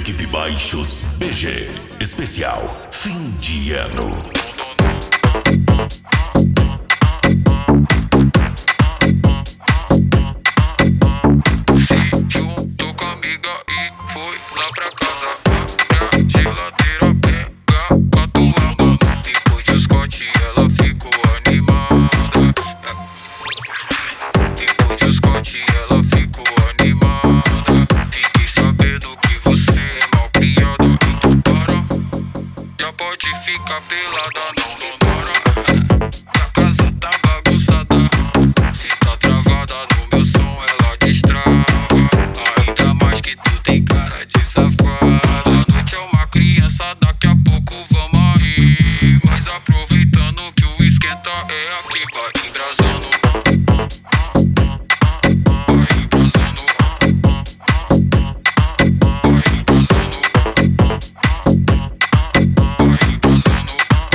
Equipe Baixos BG. Especial fim de ano. Se juntou com a amiga e foi lá pra casa. Abre a geladeira, pega a tua mão. Depois de Scott ela ficou animada. Depois de Scott ela ficou animada. Fiquei sabendo que você é mal criada. Então para, já pode ficar pelada, não para. Que a casa tá bagunçada. Se tá travada no meu som ela destrava. Ainda mais que tu tem cara de safada. A noite é uma criança, daqui a pouco vamos rir. Mas aproveitando que o esquenta é aqui, vai embrasando. Vai embrasando. Vai embrasando. Vai embrasando.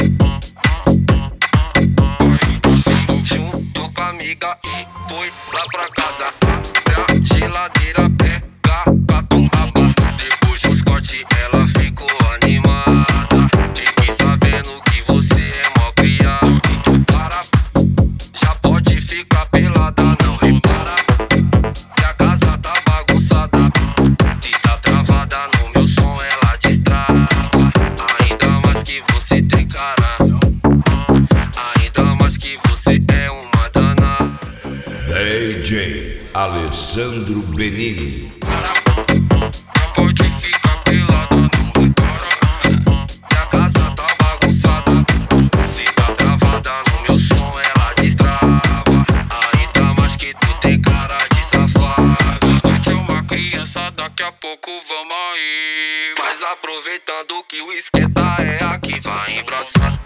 Vai embrasando. Juntou com a amiga e foi lá pra casa. Abre a geladeira, pega a tua raba. Depois do Scott ela ficou animada. Fiquei sabendo que você é mó criado. Então para, já pode ficar pelada, não repara. Que a casa tá bagunçada. Se tá travada no meu som ela destrava. Ainda mais que você tem cara. Ainda mais que você é uma danada. DJ Alessandro Benini. Já pode ficar pelada, não repara. Que a casa tá bagunçada. Se tá travada no meu som ela destrava. Ainda mais que tu tem cara de safada. A noite é uma criança, daqui a pouco vamos aí. Mas aproveitando que o esquenta é aqui, vai embraçado.